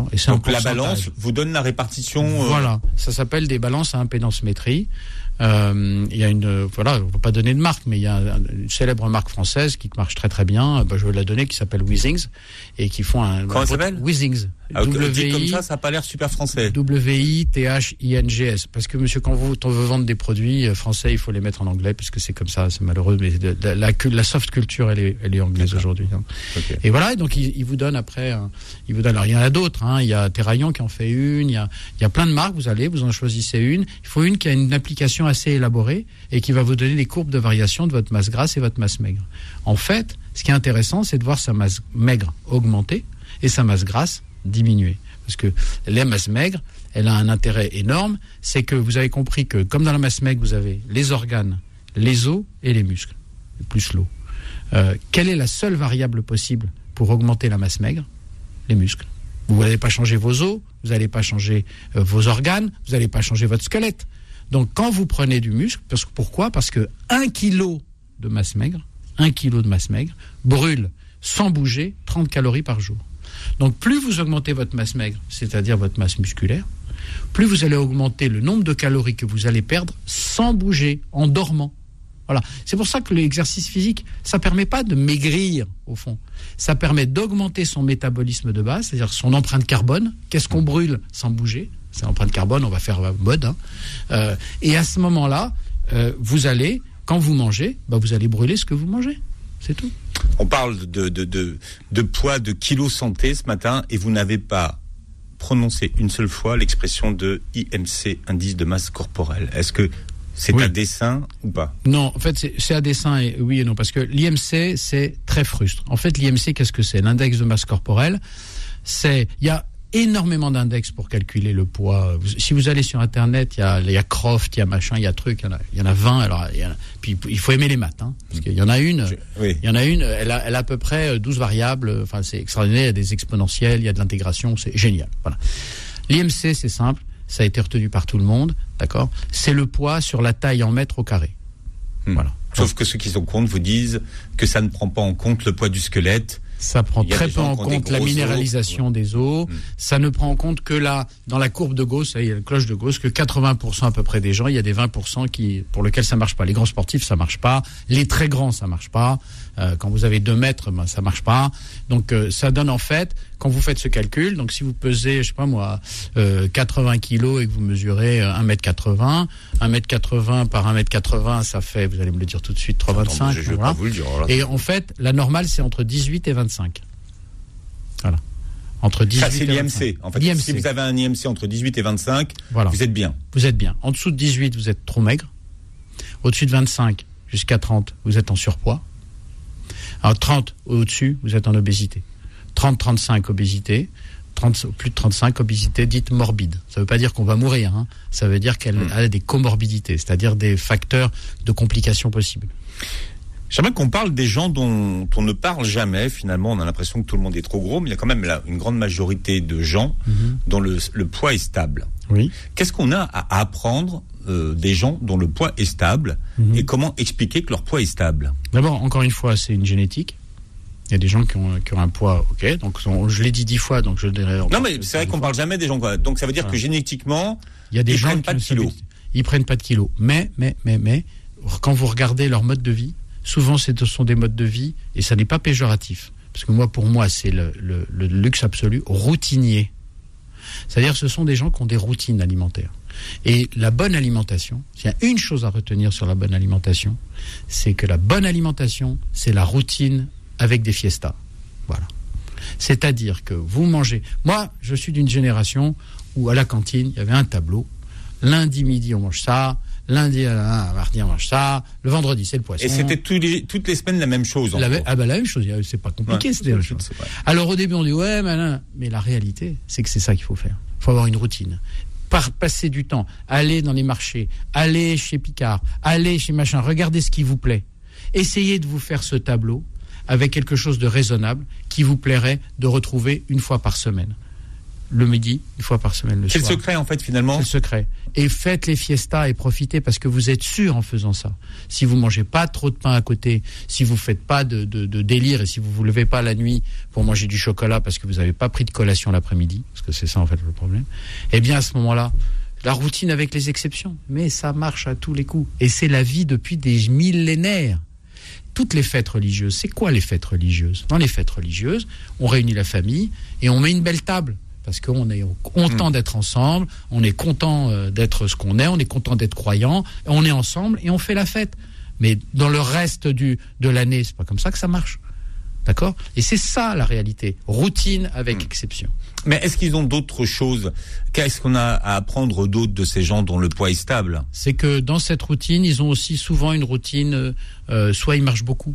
Et c'est donc la balance vous donne la répartition. Voilà, ça s'appelle des balances à impédance-métrie. Il y a on va pas donner de marque, mais il y a une célèbre marque française qui marche très très bien. Je vais la donner, qui s'appelle Withings, et qui font un. Comment ça s'appelle ? Withings. Dit comme ça n'a pas l'air super français. WITHINGS. Parce que monsieur, quand on veut vendre des produits français, il faut les mettre en anglais, parce que c'est comme ça, c'est malheureux, mais la soft culture, elle est anglaise aujourd'hui. Okay. Et voilà, donc il vous donne après, alors il y en a d'autres, il y a Terraillon qui en fait une, il y a plein de marques, vous en choisissez une. Il faut une qui a une application assez élaborée et qui va vous donner des courbes de variation de votre masse grasse et votre masse maigre. En fait, ce qui est intéressant, c'est de voir sa masse maigre augmenter et sa masse grasse diminuer. Parce que la masse maigre, elle a un intérêt énorme, c'est que vous avez compris que, comme dans la masse maigre, vous avez les organes, les os et les muscles, plus l'eau. Quelle est la seule variable possible pour augmenter la masse maigre ? Les muscles. Vous n'allez pas changer vos os, vous n'allez pas changer vos organes, vous n'allez pas changer votre squelette. Donc, quand vous prenez du muscle, pourquoi ? Parce que 1 kg de masse maigre brûle, sans bouger, 30 calories par jour. Donc, plus vous augmentez votre masse maigre, c'est-à-dire votre masse musculaire, plus vous allez augmenter le nombre de calories que vous allez perdre sans bouger, en dormant. Voilà. C'est pour ça que l'exercice physique, ça permet pas de maigrir, au fond. Ça permet d'augmenter son métabolisme de base, c'est-à-dire son empreinte carbone. Qu'est-ce qu'on brûle sans bouger ? C'est l'empreinte carbone, on va faire mode. Et à ce moment-là, vous allez, quand vous mangez, vous allez brûler ce que vous mangez. C'est tout. On parle de poids, de kilos santé ce matin, et vous n'avez pas prononcé une seule fois l'expression de IMC, indice de masse corporelle. Est-ce que c'est à dessein ou pas ? Non, en fait, c'est à dessein, oui et non, parce que l'IMC, c'est très frustre. En fait, l'IMC, qu'est-ce que c'est ? L'index de masse corporelle, il y a énormément d'index pour calculer le poids. Si vous allez sur Internet, il y a Croft, il y a machin, il y a truc, il y en a 20. Alors, puis il faut aimer les maths, parce qu'il y en a une. Il y en a une. Elle a à peu près 12 variables. Enfin, c'est extraordinaire. Il y a des exponentielles, il y a de l'intégration. C'est génial. Voilà. L'IMC, c'est simple. Ça a été retenu par tout le monde, d'accord ? C'est le poids sur la taille en mètres au carré. Voilà. Sauf que ceux qui sont contre vous disent que ça ne prend pas en compte le poids du squelette. Ça prend très peu en compte la minéralisation des os. Ça ne prend en compte que dans la courbe de Gauss, il y a la cloche de Gauss, que 80% à peu près des gens, il y a des 20% pour lesquels ça marche pas. Les grands sportifs, ça marche pas. Les très grands, ça marche pas. Quand vous avez 2 mètres, ça marche pas. Donc, ça donne en fait, quand vous faites ce calcul, donc si vous pesez, je sais pas moi, 80 kilos et que vous mesurez 1m80, 1m80 par 1m80, ça fait, vous allez me le dire tout de suite, 3,25. Je vais pas vous le dire. Et en fait, la normale, c'est entre 18 et 25. Voilà. Entre 18 ça, c'est et l'IMC. En fait, l'IMC. Si vous avez un IMC entre 18 et 25, vous êtes bien. Vous êtes bien. En dessous de 18, vous êtes trop maigre. Au-dessus de 25 jusqu'à 30, vous êtes en surpoids. Alors 30 au-dessus, vous êtes en obésité. 30-35, obésité. Plus de 35, obésité dite morbide. Ça ne veut pas dire qu'on va mourir. Ça veut dire qu'elle a des comorbidités, c'est-à-dire des facteurs de complications possibles. J'aimerais qu'on parle des gens dont on ne parle jamais. Finalement, on a l'impression que tout le monde est trop gros, mais il y a quand même là une grande majorité de gens dont le poids est stable. Oui. Qu'est-ce qu'on a à apprendre des gens dont le poids est stable et comment expliquer que leur poids est stable? D'abord, encore une fois, c'est une génétique. Il y a des gens qui ont un poids, ok. Donc, je l'ai dit 10 fois, donc je le dirai encore. Non, mais c'est vrai qu'on parle jamais des gens, quoi. Donc, ça veut dire que génétiquement, il y a des ils gens prennent pas de kilos. Ils prennent pas de kilos. Mais, quand vous regardez leur mode de vie, souvent, ce sont des modes de vie, et ça n'est pas péjoratif. Parce que pour moi, c'est le luxe absolu, routinier. C'est-à-dire, ce sont des gens qui ont des routines alimentaires. Et la bonne alimentation, s'il y a une chose à retenir sur la bonne alimentation, c'est que la bonne alimentation, c'est la routine avec des fiestas. Voilà. C'est-à-dire que vous mangez... Moi, je suis d'une génération où à la cantine, il y avait un tableau. Lundi midi, on mange ça. Lundi, mardi, on mange ça. Le vendredi, c'est le poisson. Et c'était toutes les semaines la même chose. La même chose. C'est pas compliqué. Ouais, alors au début, on dit ouais, mais la réalité, c'est que c'est ça qu'il faut faire. Il faut avoir une routine. Passer du temps, aller dans les marchés, aller chez Picard, aller chez machin, regardez ce qui vous plaît. Essayez de vous faire ce tableau avec quelque chose de raisonnable qui vous plairait de retrouver une fois par semaine. Le midi, une fois par semaine le soir. C'est le secret, en fait, finalement. C'est le secret. Et faites les fiestas et profitez parce que vous êtes sûr en faisant ça. Si vous mangez pas trop de pain à côté, si vous faites pas de délire et si vous vous levez pas la nuit pour manger du chocolat parce que vous avez pas pris de collation l'après-midi, parce que c'est ça, en fait, le problème, eh bien, à ce moment-là, la routine avec les exceptions. Mais ça marche à tous les coups. Et c'est la vie depuis des millénaires. Toutes les fêtes religieuses, c'est quoi les fêtes religieuses? Dans les fêtes religieuses, on réunit la famille et on met une belle table. Parce qu'on est content d'être ensemble, on est content d'être ce qu'on est, on est content d'être croyant, on est ensemble et on fait la fête. Mais dans le reste de l'année, c'est pas comme ça que ça marche. D'accord? Et c'est ça la réalité. Routine avec exception. Mais est-ce qu'ils ont d'autres choses? Qu'est-ce qu'on a à apprendre d'autres de ces gens dont le poids est stable? C'est que dans cette routine, ils ont aussi souvent une routine, soit ils marchent beaucoup,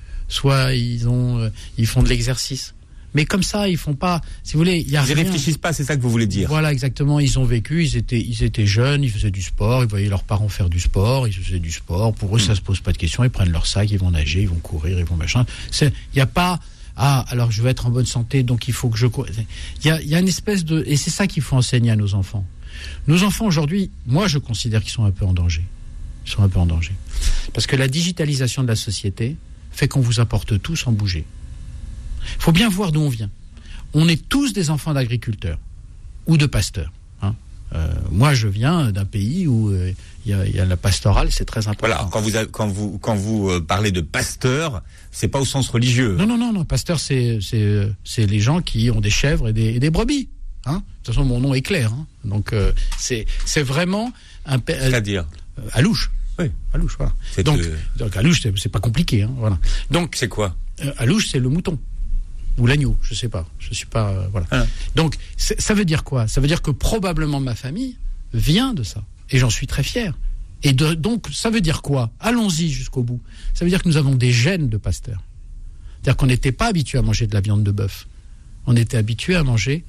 soit ils font de l'exercice. Mais comme ça, ils font pas, si vous voulez, il y a rien. Ils réfléchissent pas, c'est ça que vous voulez dire. Voilà, exactement. Ils ont vécu, ils étaient jeunes, ils faisaient du sport, ils voyaient leurs parents faire du sport, ils faisaient du sport. Pour eux, ça se pose pas de questions. Ils prennent leur sac, ils vont nager, ils vont courir, ils vont machin. Il y a pas, alors je veux être en bonne santé, donc il faut que je cours. Il y a une espèce de, et c'est ça qu'il faut enseigner à nos enfants. Nos enfants aujourd'hui, moi, je considère qu'ils sont un peu en danger. Ils sont un peu en danger. Parce que la digitalisation de la société fait qu'on vous apporte tout sans bouger. Il faut bien voir d'où on vient. On est tous des enfants d'agriculteurs ou de pasteurs. Hein. Moi, je viens d'un pays où il y a la pastorale, c'est très important. Voilà, quand vous parlez de pasteur, c'est pas au sens religieux. Non. Pasteur, c'est les gens qui ont des chèvres et des brebis. Hein. De toute façon, mon nom est clair. Hein. Donc, c'est vraiment un... C'est-à-dire Alouche. Oui. Alouche, voilà. Donc Alouche, c'est pas compliqué. Hein, voilà. Donc, c'est quoi? Alouche, c'est le mouton. Ou l'agneau, je sais pas. Je suis pas... voilà. Donc, ça veut dire quoi? Ça veut dire que probablement ma famille vient de ça. Et j'en suis très fier. Et donc, ça veut dire quoi? Allons-y jusqu'au bout. Ça veut dire que nous avons des gènes de pasteurs. C'est-à-dire qu'on n'était pas habitué à manger de la viande de bœuf. On était habitué à manger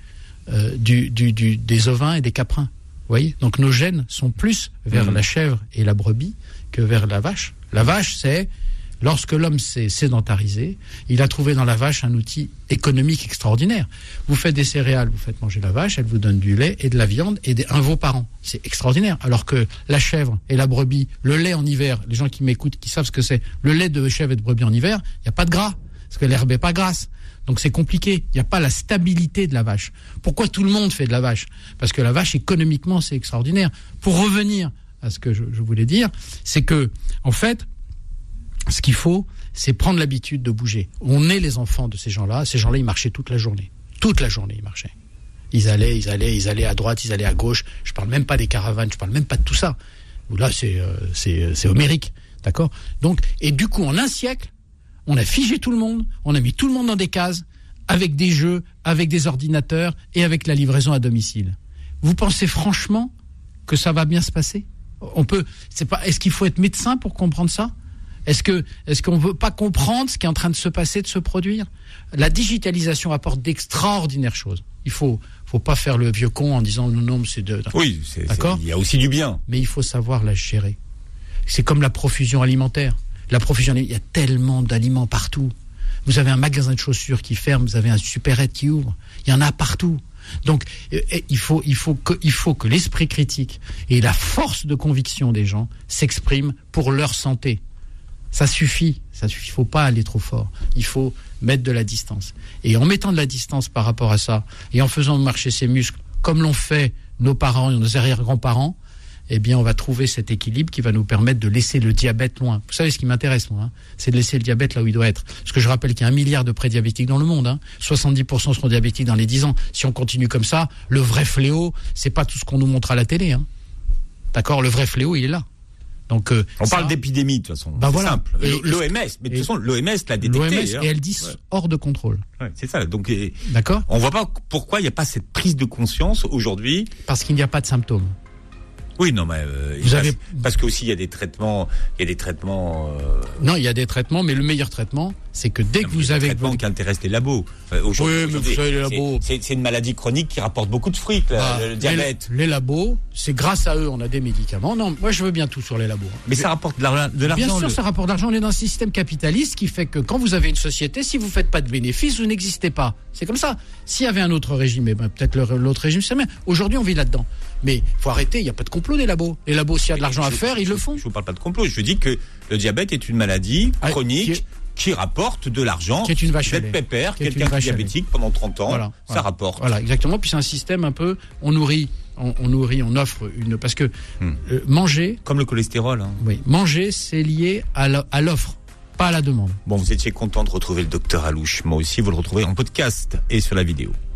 des ovins et des caprins. Vous voyez? Donc, nos gènes sont plus vers la chèvre et la brebis que vers la vache. La vache, c'est... Lorsque l'homme s'est sédentarisé, il a trouvé dans la vache un outil économique extraordinaire. Vous faites des céréales, vous faites manger la vache, elle vous donne du lait et de la viande et un veau par an. C'est extraordinaire. Alors que la chèvre et la brebis, le lait en hiver, les gens qui m'écoutent, qui savent ce que c'est, le lait de chèvre et de brebis en hiver, il n'y a pas de gras, parce que l'herbe n'est pas grasse. Donc c'est compliqué. Il n'y a pas la stabilité de la vache. Pourquoi tout le monde fait de la vache? Parce que la vache, économiquement, c'est extraordinaire. Pour revenir à ce que je voulais dire, c'est que, en fait, ce qu'il faut, c'est prendre l'habitude de bouger. On est les enfants de ces gens-là. Ces gens-là, ils marchaient toute la journée. Toute la journée, ils marchaient. Ils allaient à droite, ils allaient à gauche. Je parle même pas des caravanes, je parle même pas de tout ça. Là, c'est homérique. D'accord? Donc, et du coup, en un siècle, on a figé tout le monde, on a mis tout le monde dans des cases, avec des jeux, avec des ordinateurs et avec la livraison à domicile. Vous pensez franchement que ça va bien se passer? Est-ce qu'il faut être médecin pour comprendre ça? Est-ce qu'on ne veut pas comprendre ce qui est en train de se passer, de se produire? La digitalisation apporte d'extraordinaires choses. Il faut pas faire le vieux con en disant non, c'est de... Oui, d'accord. Il y a aussi du bien. Mais il faut savoir la gérer. C'est comme la profusion alimentaire. L'approvisionnement, il y a tellement d'aliments partout. Vous avez un magasin de chaussures qui ferme, vous avez un supérette qui ouvre. Il y en a partout. Donc, il faut que l'esprit critique et la force de conviction des gens s'expriment pour leur santé. Ça suffit. Il faut pas aller trop fort. Il faut mettre de la distance. Et en mettant de la distance par rapport à ça, et en faisant marcher ses muscles, comme l'ont fait nos parents et nos arrière-grands-parents, eh bien, on va trouver cet équilibre qui va nous permettre de laisser le diabète loin. Vous savez, ce qui m'intéresse, moi, c'est de laisser le diabète là où il doit être. Parce que je rappelle qu'il y a 1 milliard de prédiabétiques dans le monde. 70% seront diabétiques dans les 10 ans. Si on continue comme ça, le vrai fléau, c'est pas tout ce qu'on nous montre à la télé. D'accord ? Le vrai fléau, il est là. Donc, on parle d'épidémie, de toute façon. C'est simple. L'OMS, mais de toute façon, l'OMS l'a détecté. L'OMS, et elle dit hors de contrôle. Ouais, c'est ça. Donc, d'accord ? On voit pas pourquoi il n'y a pas cette prise de conscience aujourd'hui. Parce qu'il n'y a pas de symptômes. Oui, non, mais parce que aussi il y a des traitements, Non, il y a des traitements, mais le meilleur traitement, c'est que dès que vous avez des traitements qui intéressent les labos. Aujourd'hui, oui, mais vous savez, les labos, c'est une maladie chronique qui rapporte beaucoup de fruits, le diabète. Les labos, c'est grâce à eux on a des médicaments. Non, moi je veux bien tout sur les labos. Mais ça rapporte de l'argent. Bien sûr, ça rapporte de l'argent. On est dans un système capitaliste qui fait que quand vous avez une société, si vous faites pas de bénéfices, vous n'existez pas. C'est comme ça. S'il y avait un autre régime, peut-être l'autre régime c'est bien. Aujourd'hui, on vit là-dedans. Mais faut arrêter, il n'y a pas de complot des labos. Les labos, s'il y a de l'argent à faire, ils le font. Je vous parle pas de complot, je dis que le diabète est une maladie chronique qui rapporte de l'argent. Qui est une vache à lait. Pépère, quelqu'un qui est diabétique pendant 30 ans, ça rapporte. Voilà, exactement. Puis c'est un système un peu, on nourrit, on offre une, parce que manger. Comme le cholestérol. Oui, manger, c'est lié à l'offre, pas à la demande. Bon, vous étiez content de retrouver le docteur Alouche. Moi aussi, vous le retrouvez en podcast et sur la vidéo.